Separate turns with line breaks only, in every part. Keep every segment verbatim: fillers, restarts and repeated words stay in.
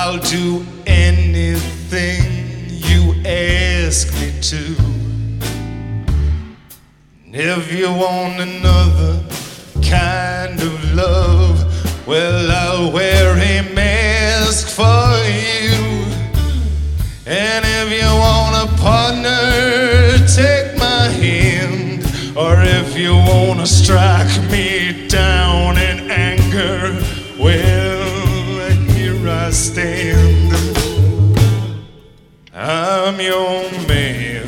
I'll do anything you ask me to. And if you want another kind of love, well, I'll wear a mask for you. And if you want a partner, take my hand. Or if you want to strike me down in anger, well, here I stand. I'm your man.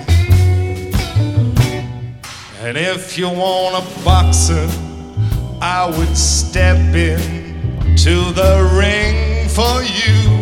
And if you want a boxer, I would step in to the ring for you.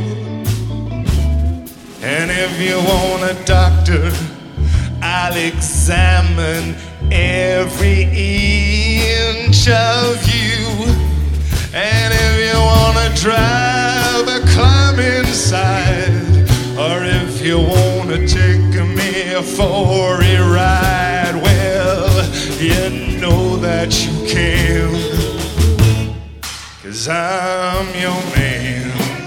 And if you want a doctor, I'll examine every inch of you. And if you want to drive, a climb inside. Or if you want to take me for a ride, well, you know that you can, 'cause I'm your man.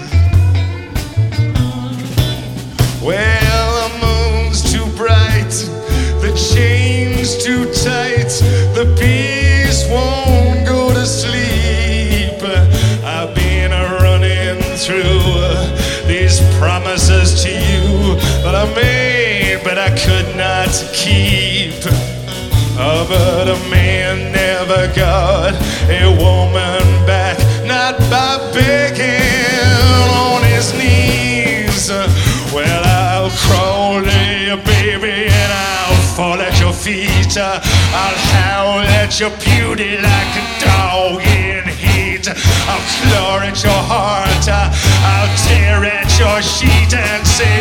Well, the moon's too bright, the chain's too tight, the beast won't go to sleep. I've been running through these promises to you that I made, but I could not keep. Oh, but a man never got a woman back, not by begging on his knees. Well, I'll crawl to you, baby, and I'll fall at your feet. I'll howl at your beauty like a dog in heat. I'll claw at your heart, I'll tear at your sheet and say,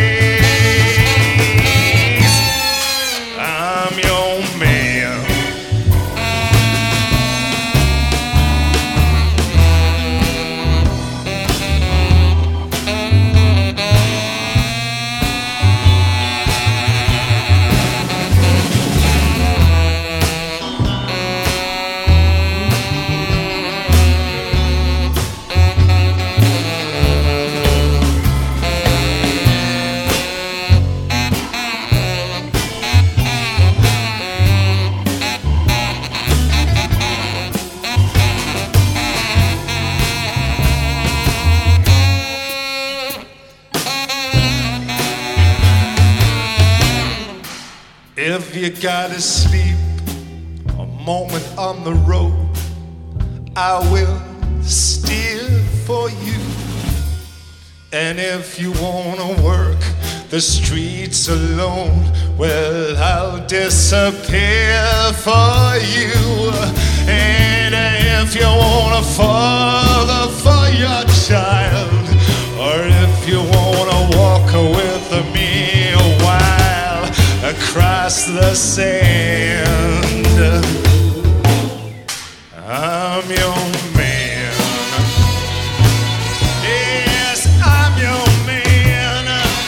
please, I'm your man. If you gotta sleep a moment on the road, I will steer for you. And if you wanna work the streets alone, well, I'll disappear for you. And if you want a father for your child, or if you wanna walk with me a while across the sand, I'm your man. Yes, I'm your man.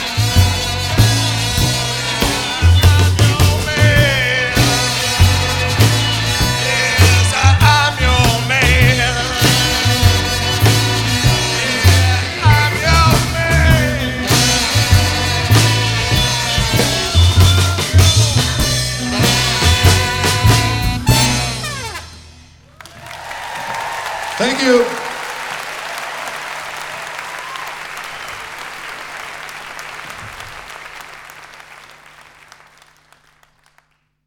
I'm your man. Yes, I'm your man. Yeah, I'm your man. Thank you.